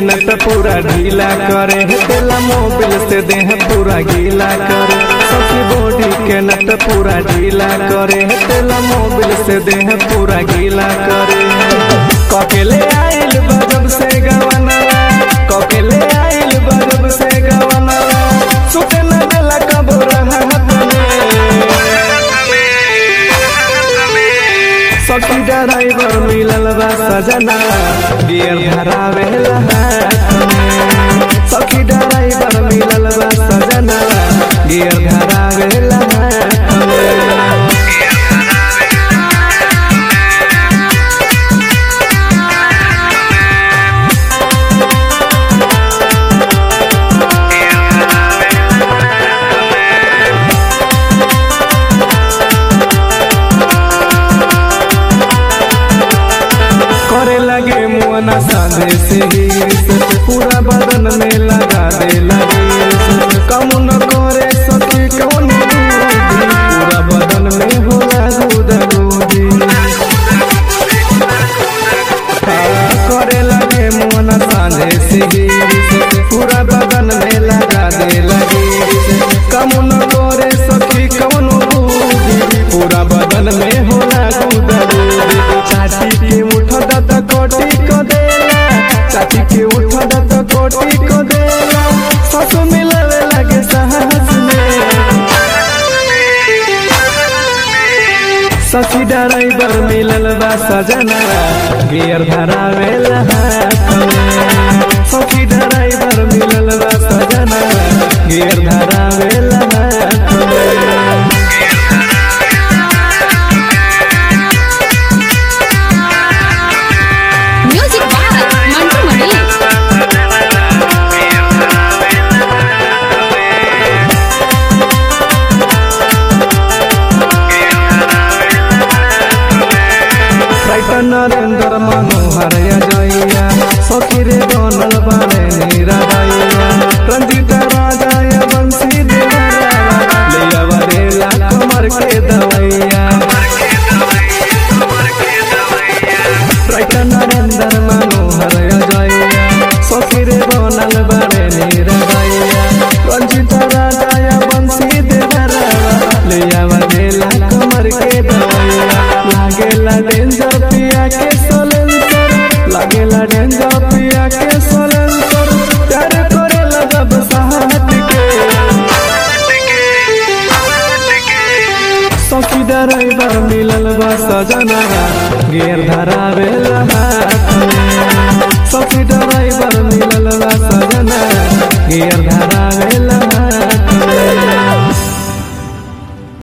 नट पूरा ढीला करे, तेला मोबिल से देह पूरा गीला करे। सखी बॉडी के नट पूरा ढीला करे, तेला मोबिल से देह पूरा गीला करे। ककेले आइल बजब से गवना, ककेले आइल बजब से गवना, सुते न देला कबो राहत में। सखी ड्राइवर मिलल बा सजना, गियर धरावेला हाथ में। सखी ड्राइवर मिलल बा सजना, गियर धरावेला हाथ में। करे लगे मुआना साधे से पूरा बदन में लगा दे लगे। कम न करे सखी कौन पूरा बदन में होला गुदगुदी। करे लगे मुआना साधे से पूरा बदन में लगा दे लगे। कम न करे सखी कौन पूरा बदन में होला गुदगुदी। चाची के उठ दत कोटी को देला, चाची के उठ दत कोटी को देला, सस मिलवे लगे साहस में। सखी ड्राइवर मिलल बा सजना, गियर धरावेला हाथ में। सखी ड्राइवर मिलल बा सजना, गियर धरावेला हाथ में। नरेंद्र मनोहर जइया, सखी रे बनल बारे नीरा दैया। रंजित राजा बंसी देवरा, ले आवरेला कमर के दवैया। नरेंद्र मनोहर जइया, सखी रे बनल बारे नीरा दैया। रंजित राजा बंसी देवरा, ले आवरेला कमर के दवैया। लागेला डेंजर पिया के सलेंसर, लागेला डेंजर पिया के सलेंसर, प्यार करेला जब साथ के। सखी ड्राइवर मिलल बा सजना, गियर धरावेला हाथ में। सखी